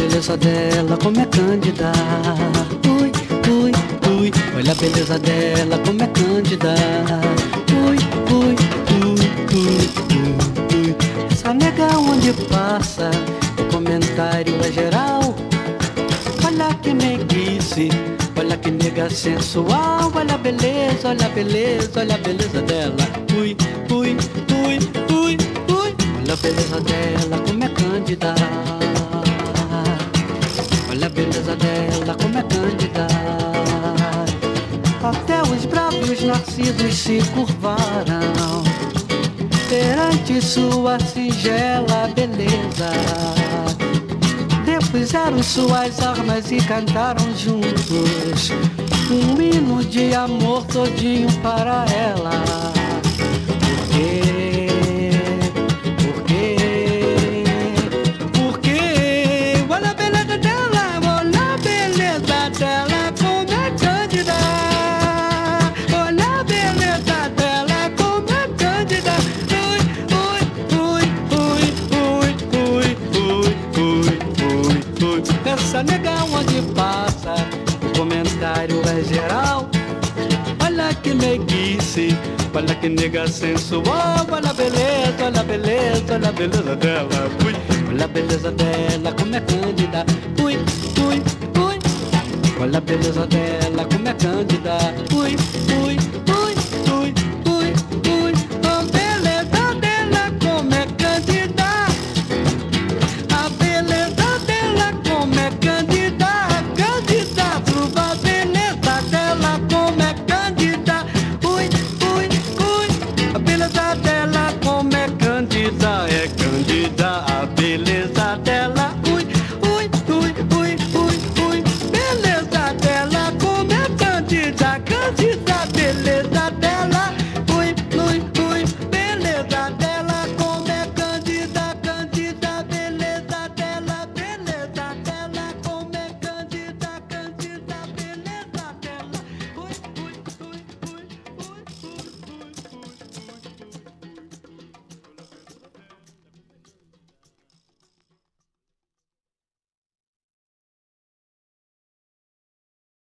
beleza dela, como é cândida. Ui, ui, ui, olha a beleza dela, como é cândida. Ui, ui, ui, ui, ui, ui. Essa nega onde passa, o comentário é geral. Olha que neguice, olha que nega sensual. Olha a beleza, olha a beleza, olha a beleza dela. Ui, ui, ui, ui, ui. Olha a beleza dela, como é cândida. Olha a beleza dela, como é cândida. Até os bravos narcisos se curvaram perante sua singela beleza. Depuseram suas armas e cantaram juntos um hino de amor todinho para ela. Por quê? Por quê? Por quê? Olha a beleza dela, olha a beleza dela, como é cândida. Olha a beleza dela, como é cândida. Ui, ui, ui, ui, ui, ui, ui. Essa nega onde passa, o comentário é geral. Olha que neguice, olha que nega sensual. Olha a beleza, olha a beleza, olha a beleza dela. Ui, olha a beleza dela, como é cândida. Ui, ui, ui. Olha a beleza dela, como é cândida. Ui,